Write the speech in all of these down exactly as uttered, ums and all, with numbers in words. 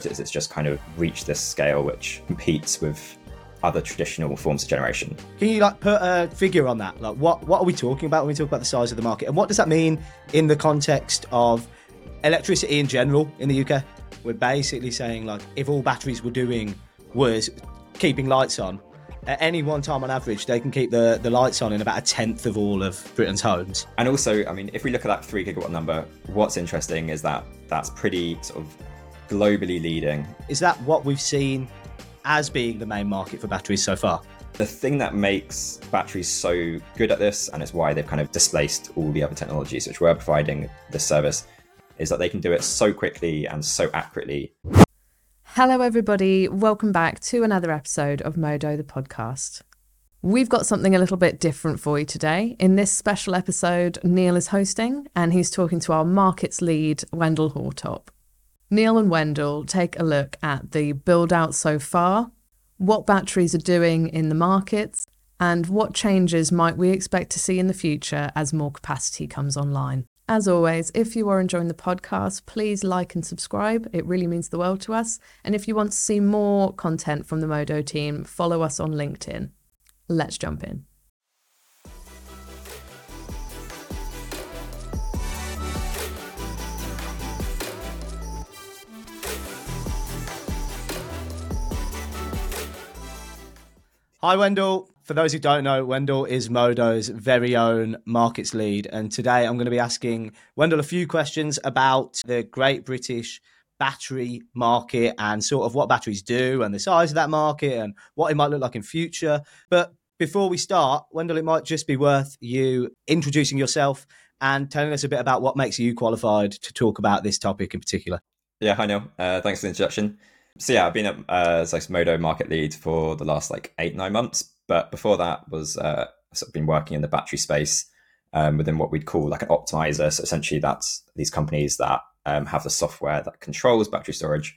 It's just kind of reached this scale which competes with other traditional forms of generation. Can you like put a figure on that? Like what, what are we talking about when we talk about the size of the market? And what does that mean in the context of electricity in general in the U K? We're basically saying like if all batteries were doing was keeping lights on, at any one time on average, they can keep the, the lights on in about a tenth of all of Britain's homes. And also, I mean, if we look at that three gigawatt number, what's interesting is that that's pretty sort of globally leading. Is that what we've seen as being the main market for batteries so far? The thing that makes batteries so good at this, and it's why they've kind of displaced all the other technologies which were providing this service, is that they can do it so quickly and so accurately. Hello everybody, welcome back to another episode of Modo the podcast. We've got something a little bit different for you today. In this special episode, Neil is hosting and he's talking to our markets lead, Wendell Hortop. Neil and Wendell take a look at the build out so far, what batteries are doing in the markets, and what changes might we expect to see in the future as more capacity comes online. As always, if you are enjoying the podcast, please like and subscribe. It really means the world to us. And if you want to see more content from the Modo team, follow us on LinkedIn. Let's jump in. Hi, Wendell. For those who don't know, Wendell is Modo's very own markets lead. And today I'm going to be asking Wendell a few questions about the Great British battery market and sort of what batteries do and the size of that market and what it might look like in future. But before we start, Wendell, it might just be worth you introducing yourself and telling us a bit about what makes you qualified to talk about this topic in particular. Yeah, hi Neil. Uh, thanks for the introduction. So yeah, I've been at uh, as a Modo market lead for the last like eight, nine months. But before that was uh, sort of been working in the battery space um, within what we'd call like an optimizer. So essentially that's these companies that um, have the software that controls battery storage.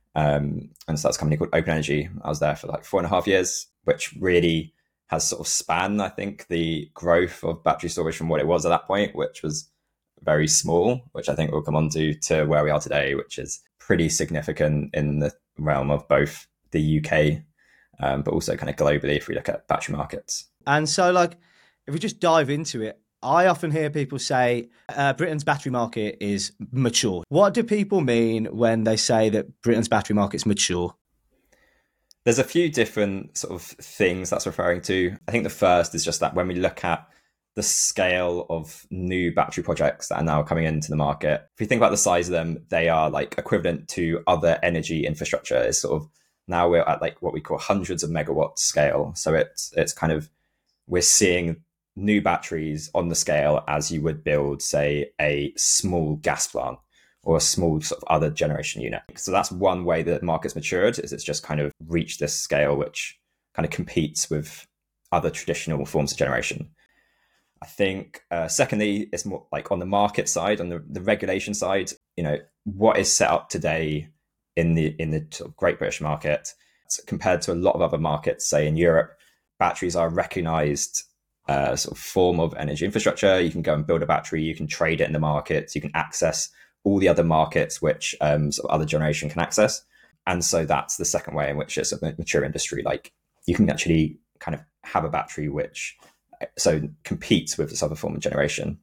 Um, and so that's a company called Open Energy. I was there for like four and a half years, which really has sort of spanned, I think, the growth of battery storage from what it was at that point, which was very small, which I think we'll come on to, to where we are today, which is pretty significant in the realm of both the U K Um, but also kind of globally if we look at battery markets. And so like, if we just dive into it, I often hear people say uh, Britain's battery market is mature. What do people mean when they say that Britain's battery market's mature? There's a few different sort of things that's referring to. I think the first is just that when we look at the scale of new battery projects that are now coming into the market, if you think about the size of them, they are like equivalent to other energy infrastructure. It's sort of now we're at like what we call hundreds of megawatt scale. So it's it's kind of, we're seeing new batteries on the scale as you would build, say, a small gas plant or a small sort of other generation unit. So that's one way that the market's matured, is it's just kind of reached this scale which kind of competes with other traditional forms of generation. I think, uh, secondly, it's more like on the market side, on the, the regulation side, you know, what is set up today in the in the sort of Great British market compared to a lot of other markets, say in Europe, batteries are a recognized uh, sort of form of energy infrastructure. You can go and build a battery, you can trade it in the markets, you can access all the other markets which um, sort of other generation can access. And so that's the second way in which it's a mature industry. Like you can actually kind of have a battery which so competes with this other form of generation.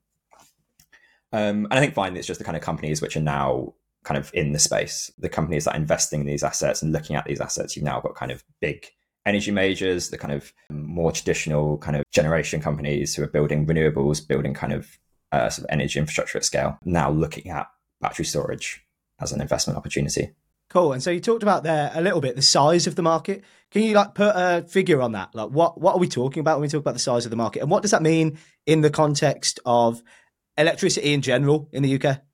Um, and I think finally, it's just the kind of companies which are now kind of in the space, the companies that are investing in these assets and looking at these assets. You've now got kind of big energy majors, the kind of more traditional kind of generation companies who are building renewables, building kind of uh, sort of energy infrastructure at scale, now looking at battery storage as an investment opportunity. Cool. And so you talked about there a little bit the size of the market. Can you like put a figure on that? Like what what are we talking about when we talk about the size of the market, and what does that mean in the context of electricity in general in the U K?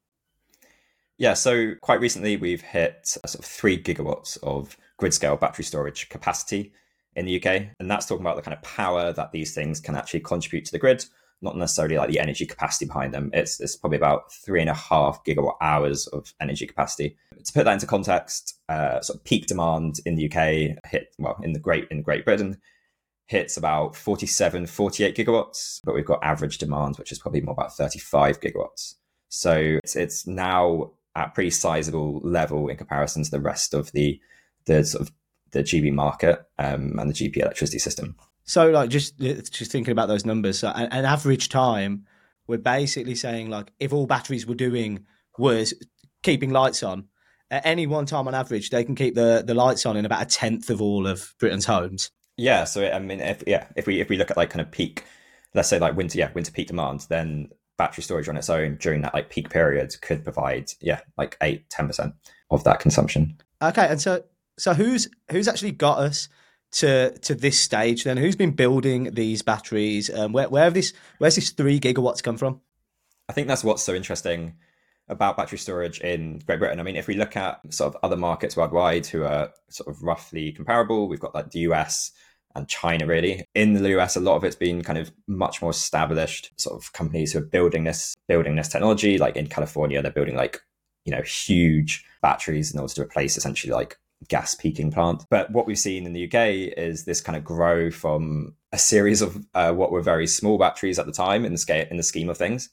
Yeah, so quite recently we've hit sort of three gigawatts of grid scale battery storage capacity in the U K. And that's talking about the kind of power that these things can actually contribute to the grid, not necessarily like the energy capacity behind them. It's, it's probably about three and a half gigawatt hours of energy capacity. To put that into context, uh, sort of peak demand in the U K hit, well, in the Great, in Great Britain, hits about forty-seven, forty-eight gigawatts, but we've got average demand, which is probably more about thirty-five gigawatts. So it's, it's now at a pretty sizable level in comparison to the rest of the the sort of the G B market um, and the G P electricity system. So, like, just just thinking about those numbers, so an, an average time, we're basically saying, like, if all batteries were doing was keeping lights on, at any one time on average, they can keep the, the lights on in about a tenth of all of Britain's homes. Yeah, so I mean, if yeah, if we if we look at like kind of peak, let's say like winter, yeah, winter peak demand, then battery storage on its own during that like peak period could provide yeah like eight ten percent of that consumption. Okay, and so so who's who's actually got us to to this stage then? Who's been building these batteries? Um, where where have this where's this three gigawatts come from? I think that's what's so interesting about battery storage in Great Britain. I mean, if we look at sort of other markets worldwide who are sort of roughly comparable, we've got like the U S and China really. In the U S, a lot of it's been kind of much more established sort of companies who are building this building this technology. Like in California, they're building like, you know, huge batteries in order to replace essentially like gas peaking plant. But what we've seen in the U K is this kind of grow from a series of uh, what were very small batteries at the time in the scale in the scheme of things.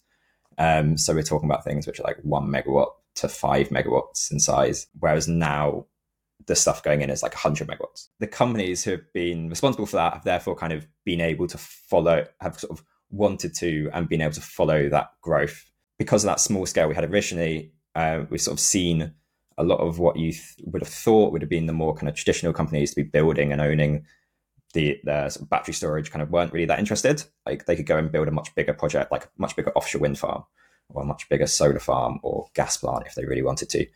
Um, so we're talking about things which are like one megawatt to five megawatts in size, whereas now the stuff going in is like one hundred megawatts. The companies who have been responsible for that have therefore kind of been able to follow, have sort of wanted to and been able to follow that growth. Because of that small scale we had originally, uh, we've sort of seen a lot of what you th- would have thought would have been the more kind of traditional companies to be building and owning the, the sort of battery storage kind of weren't really that interested. Like they could go and build a much bigger project, like a much bigger offshore wind farm or a much bigger solar farm or gas plant if they really wanted to.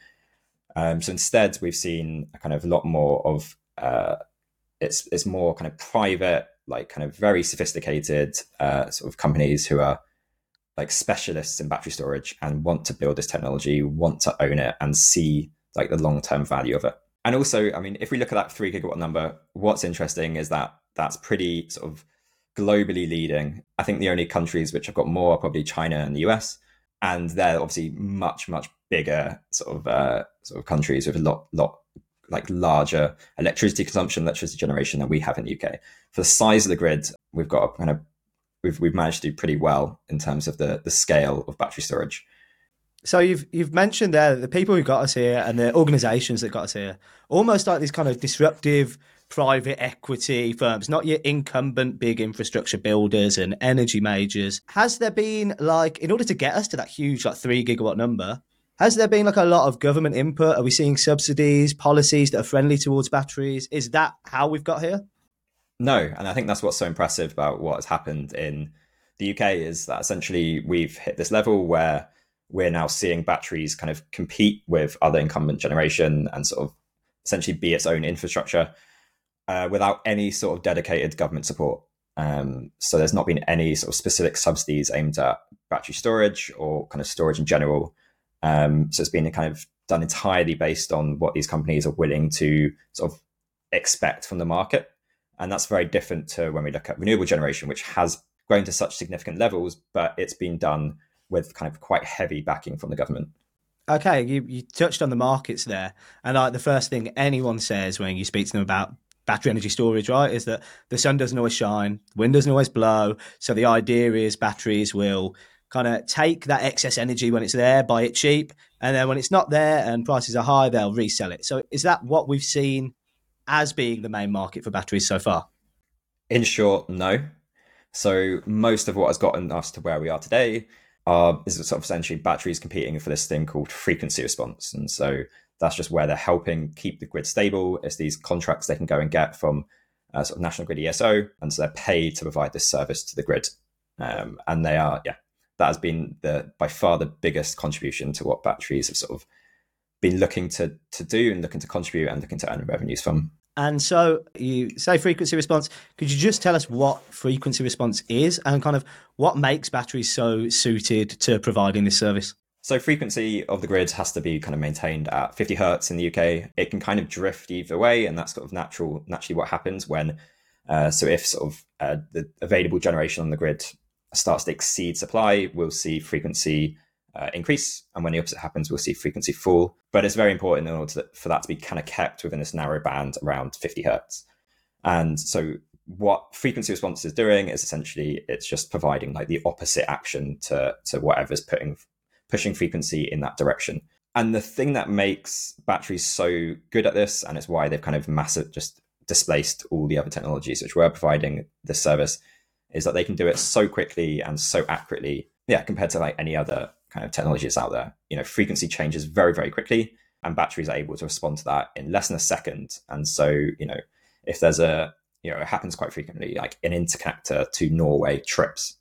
Um, so instead, we've seen a kind of a lot more of uh, it's it's more kind of private, like kind of very sophisticated uh, sort of companies who are like specialists in battery storage and want to build this technology, want to own it, and see like the long term value of it. And also, I mean, if we look at that three gigawatt number, what's interesting is that that's pretty sort of globally leading. I think the only countries which have got more are probably China and the U S, and they're obviously much much bigger sort of uh, sort of countries with a lot lot like larger electricity consumption, electricity generation than we have in the U K. For the size of the grid, we've got a kind of we've we've managed to do pretty well in terms of the the scale of battery storage. So you've you've mentioned there that the people who got us here and the organisations that got us here, almost like these kind of disruptive private equity firms, not your incumbent big infrastructure builders and energy majors. Has there been like, in order to get us to that huge like three gigawatt number, has there been like a lot of government input? Are we seeing subsidies, policies that are friendly towards batteries? Is that how we've got here? No, and I think that's what's so impressive about what has happened in the U K is that essentially we've hit this level where we're now seeing batteries kind of compete with other incumbent generation and sort of essentially be its own infrastructure uh, without any sort of dedicated government support. Um, so there's not been any sort of specific subsidies aimed at battery storage or kind of storage in general. Um, so it's been kind of done entirely based on what these companies are willing to sort of expect from the market. And that's very different to when we look at renewable generation, which has grown to such significant levels, but it's been done with kind of quite heavy backing from the government. Okay, you, you touched on the markets there. And like the first thing anyone says when you speak to them about battery energy storage, right, is that the sun doesn't always shine, wind doesn't always blow. So the idea is batteries will kind of take that excess energy when it's there, buy it cheap, and then when it's not there and prices are high, they'll resell it. So is that what we've seen as being the main market for batteries so far? In short, no. So most of what has gotten us to where we are today are is sort of essentially batteries competing for this thing called frequency response. And so that's just where they're helping keep the grid stable. It's these contracts they can go and get from uh, sort of National Grid E S O. And so they're paid to provide this service to the grid. Um, and they are, yeah, that has been the by far the biggest contribution to what batteries have sort of been looking to to do and looking to contribute and looking to earn revenues from. And so you say frequency response. Could you just tell us what frequency response is and kind of what makes batteries so suited to providing this service? So frequency of the grid has to be kind of maintained at fifty hertz in the U K. It can kind of drift either way, and that's sort of natural, naturally what happens when, uh, so if sort of uh, the available generation on the grid starts to exceed supply, we'll see frequency Uh, increase, and when the opposite happens, we'll see frequency fall. But it's very important in order to, for that to be kind of kept within this narrow band around fifty hertz. And so what frequency response is doing is essentially it's just providing like the opposite action to to whatever's putting pushing frequency in that direction. And the thing that makes batteries so good at this, and it's why they've kind of massive just displaced all the other technologies which were providing this service, is that they can do it so quickly and so accurately, yeah, compared to like any other kind of technologies out there. You know, frequency changes very, very quickly, and batteries are able to respond to that in less than a second. And so, you know, if there's a, you know, it happens quite frequently, like an interconnector to Norway trips,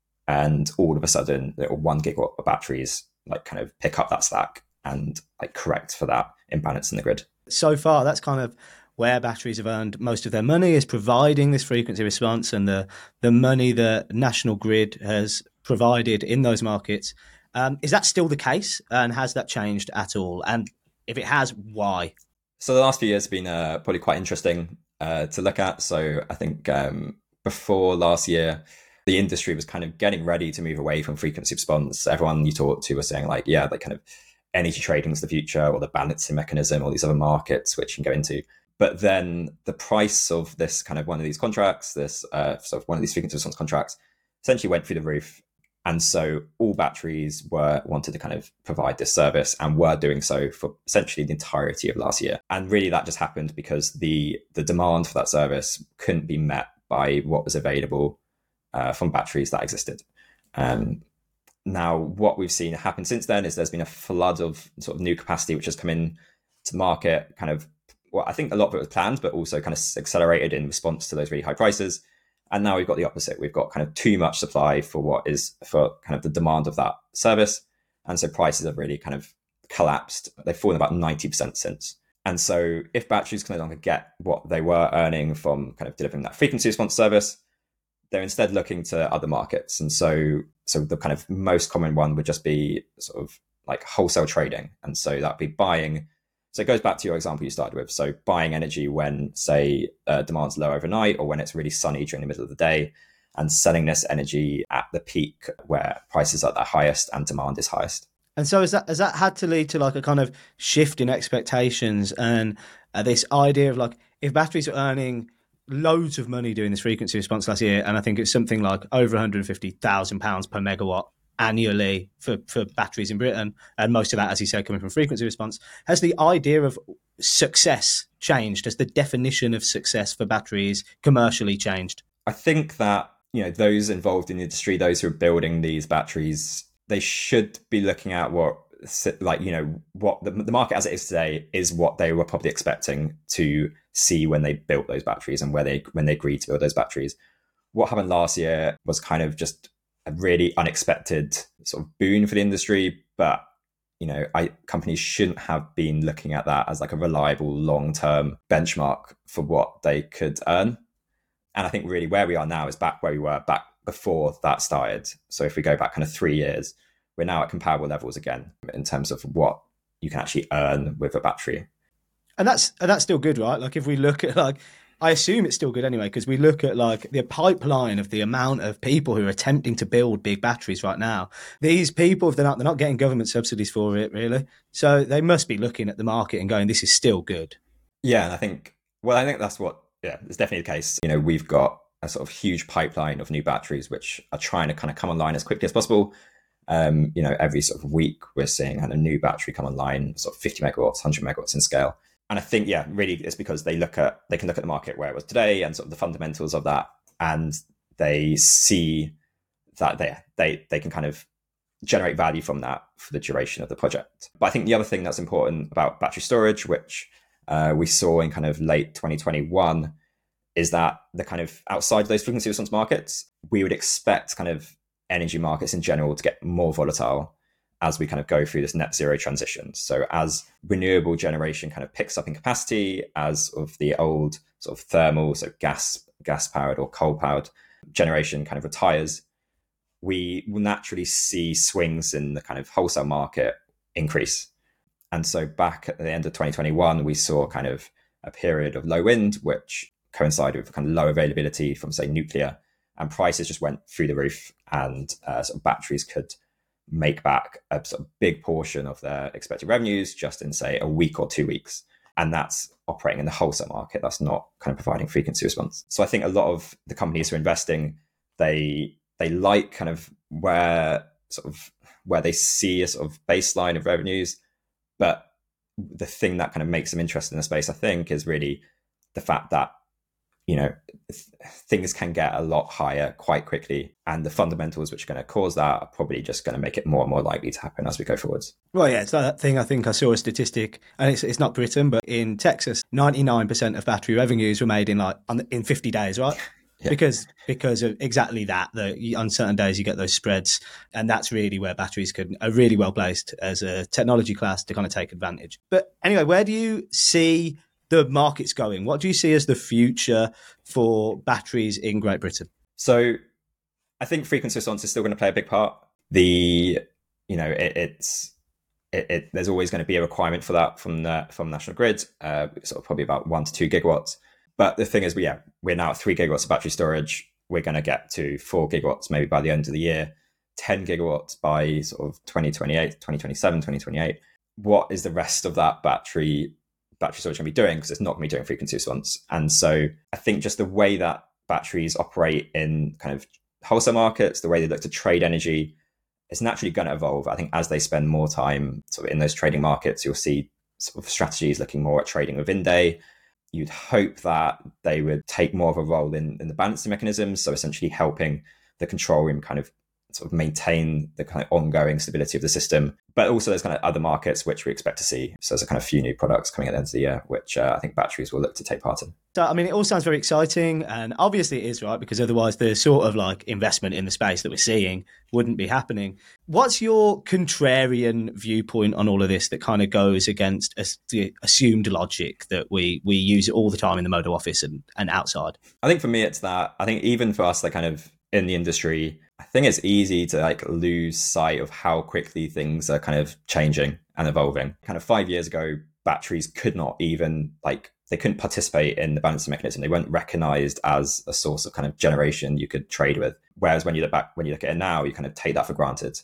and all of a sudden, little one gigawatt of batteries like kind of pick up that slack and like correct for that imbalance in the grid. So far, that's kind of where batteries have earned most of their money, is providing this frequency response, and the the money that National Grid has provided in those markets. Um, is that still the case, and has that changed at all? And if it has, why? So the last few years have been uh, probably quite interesting uh, to look at. So I think um, before last year, the industry was kind of getting ready to move away from frequency response. Everyone you talked to was saying like, yeah, like kind of energy trading is the future, or the balancing mechanism, or these other markets which you can go into. But then the price of this kind of one of these contracts, this uh, sort of one of these frequency response contracts, essentially went through the roof. And so all batteries were wanted to kind of provide this service, and were doing so for essentially the entirety of last year. And really that just happened because the the demand for that service couldn't be met by what was available uh, from batteries that existed. Um, now, what we've seen happen since then is there's been a flood of sort of new capacity which has come in to the market, kind of, well, I think a lot of it was planned, but also kind of accelerated in response to those really high prices. And now we've got the opposite. We've got kind of too much supply for what is for kind of the demand of that service. And so prices have really kind of collapsed. They've fallen about ninety percent since. And so if batteries can no longer get what they were earning from kind of delivering that frequency response service, they're instead looking to other markets. And so, so the kind of most common one would just be sort of like wholesale trading. And so that'd be buying. So it goes back to your example you started with. So buying energy when, say, uh, demand's low overnight, or when it's really sunny during the middle of the day, and selling this energy at the peak where prices are at their highest and demand is highest. And so has that, has that had to lead to like a kind of shift in expectations, and uh, this idea of like, if batteries are earning loads of money doing this frequency response last year, and I think it's something like over one hundred fifty thousand pounds per megawatt annually for, for batteries in Britain, and most of that, as you said, coming from frequency response, has the idea of success changed? Has the definition of success for batteries commercially changed? I think that, you know, those involved in the industry, those who are building these batteries, they should be looking at what, like, you know, what the, the market as it is today is what they were probably expecting to see when they built those batteries, and where they when they agreed to build those batteries. What happened last year was kind of just a really unexpected sort of boon for the industry. But, you know, I, companies shouldn't have been looking at that as like a reliable long-term benchmark for what they could earn. And I think really where we are now is back where we were back before that started. So if we go back kind of three years, we're now at comparable levels again in terms of what you can actually earn with a battery. And that's and that's still good, right? Like if we look at like, I assume it's still good anyway, because we look at like the pipeline of the amount of people who are attempting to build big batteries right now. These people, if they're not, they're not getting government subsidies for it, really. So they must be looking at the market and going, this is still good. Yeah, and I think, well, I think that's what, yeah, it's definitely the case. You know, we've got a sort of huge pipeline of new batteries, which are trying to kind of come online as quickly as possible. Um, you know, every sort of week we're seeing kind of new battery come online, sort of fifty megawatts, one hundred megawatts in scale. And I think, yeah, really it's because they look at, they can look at the market where it was today and sort of the fundamentals of that. And they see that they, they, they can kind of generate value from that for the duration of the project. But I think the other thing that's important about battery storage, which uh, we saw in kind of late twenty twenty-one, is that the kind of outside of those frequency response markets, we would expect kind of energy markets in general to get more volatile as we kind of go through this net zero transition. So as renewable generation kind of picks up in capacity, as of the old sort of thermal, so gas, gas powered or coal powered generation kind of retires, we will naturally see swings in the kind of wholesale market increase. And so back at the end of twenty twenty-one, we saw kind of a period of low wind, which coincided with kind of low availability from, say, nuclear, and prices just went through the roof, and uh, sort of batteries could make back a sort of big portion of their expected revenues just in, say, a week or two weeks. And that's operating in the wholesale market. That's not kind of providing frequency response. So I think a lot of the companies who are investing, they they like kind of where sort of where they see a sort of baseline of revenues, But the thing that kind of makes them interested in the space, I think, is really the fact that, you know, th- things can get a lot higher quite quickly. And the fundamentals which are going to cause that are probably just going to make it more and more likely to happen as we go forwards. Well, yeah, it's that thing. I think I saw a statistic, and it's it's not Britain, but in Texas, ninety-nine percent of battery revenues were made in like on, in fifty days, right? Yeah. Because because of exactly that, the, on certain days you get those spreads, and that's really where batteries can are really well placed as a technology class to kind of take advantage. But anyway, where do you see the market's going? What do you see as the future for batteries in Great Britain? So I think frequency response is still going to play a big part. The, you know, it, it's, it, it, there's always going to be a requirement for that from the, from National Grid, uh, sort of probably about one to two gigawatts. But the thing is, we, yeah, we're now at three gigawatts of battery storage. We're going to get to four gigawatts maybe by the end of the year, ten gigawatts by sort of twenty twenty-eight, twenty twenty-seven, twenty twenty-eight. What is the rest of that battery battery storage going to be doing? Because it's not going to be doing frequency response. And so I think just the way that batteries operate in kind of wholesale markets, the way they look to trade energy, is naturally going to evolve. I think as they spend more time sort of in those trading markets, you'll see sort of strategies looking more at trading within day. You'd hope that they would take more of a role in, in the balancing mechanisms. So essentially helping the control room kind of sort of maintain the kind of ongoing stability of the system. But also there's kind of other markets which we expect to see. So there's a kind of few new products coming at the end of the year, which uh, I think batteries will look to take part in. So, I mean, it all sounds very exciting, and obviously it is, right? Because otherwise the sort of like investment in the space that we're seeing wouldn't be happening. What's your contrarian viewpoint on all of this that kind of goes against the assumed logic that we, we use all the time in the Modo office and, and outside? I think for me, it's that I think even for us, like kind of in the industry, I think it's easy to like lose sight of how quickly things are kind of changing and evolving. Kind of five years ago, batteries could not even like, they couldn't participate in the balancing mechanism. They weren't recognized as a source of kind of generation you could trade with. Whereas when you look back, when you look at it now, you kind of take that for granted.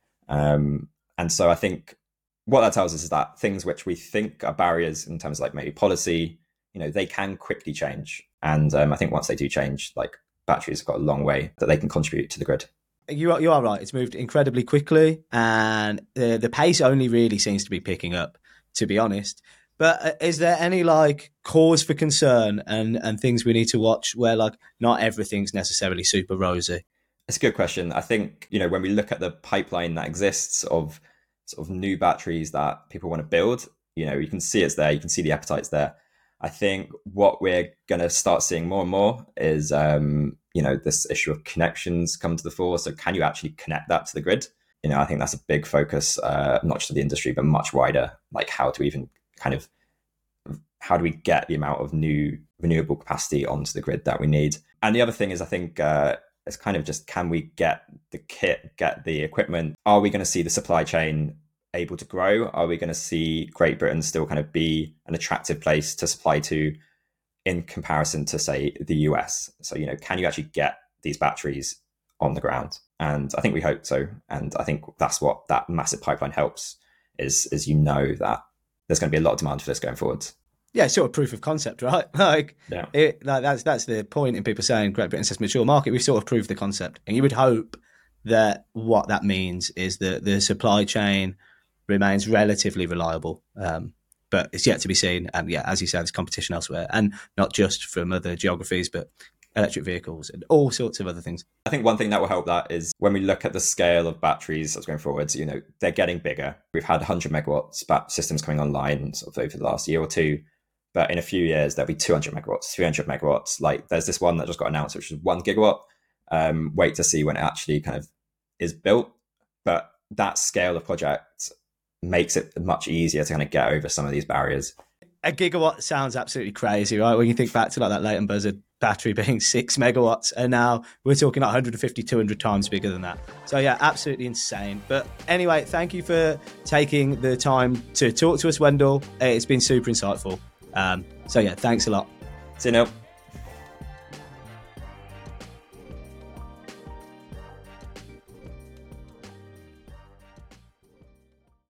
Um, and so I think what that tells us is that things which we think are barriers in terms of like maybe policy, you know, they can quickly change. And um, I think once they do change, like batteries have got a long way that they can contribute to the grid. You are, you are right. It's moved incredibly quickly, and the, the pace only really seems to be picking up, to be honest. But is there any like cause for concern and, and things we need to watch where like not everything's necessarily super rosy? It's a good question. I think, you know, when we look at the pipeline that exists of sort of new batteries that people want to build, you know, you can see it's there. You can see the appetite's there. I think what we're going to start seeing more and more is, um, you know, this issue of connections come to the fore. So can you actually connect that to the grid? You know, I think that's a big focus, uh, not just of the industry, but much wider, like how to even kind of, how do we get the amount of new renewable capacity onto the grid that we need? And the other thing is, I think uh, it's kind of just, can we get the kit, get the equipment? Are we going to see the supply chain able to grow? Are we going to see Great Britain still kind of be an attractive place to supply to in comparison to, say, the U S? So, you know, can you actually get these batteries on the ground? And I think we hope so. And I think that's what that massive pipeline helps, is, is you know that there's going to be a lot of demand for this going forward. Yeah, sort of proof of concept, right? Like, yeah. it, like that's that's the point in people saying Great Britain's a mature market. We've sort of proved the concept, and you would hope that what that means is that the supply chain remains relatively reliable. Um, but it's yet to be seen. And yeah, as you said, there's competition elsewhere, and not just from other geographies, but electric vehicles and all sorts of other things. I think one thing that will help that is when we look at the scale of batteries that's going forward, you know, they're getting bigger. We've had one hundred megawatts bat systems coming online sort of over the last year or two. But in a few years, there'll be two hundred megawatts, three hundred megawatts. Like there's this one that just got announced, which is one gigawatt. Um, wait to see when it actually kind of is built. But that scale of project makes it much easier to kind of get over some of these barriers. A gigawatt sounds absolutely crazy, right? When you think back to like that Leighton Buzzard battery being six megawatts, and now we're talking like one hundred fifty, two hundred times bigger than that. So yeah, absolutely insane. But anyway, thank you for taking the time to talk to us, Wendell. It's been super insightful. Um, so yeah, thanks a lot. See you, Neil.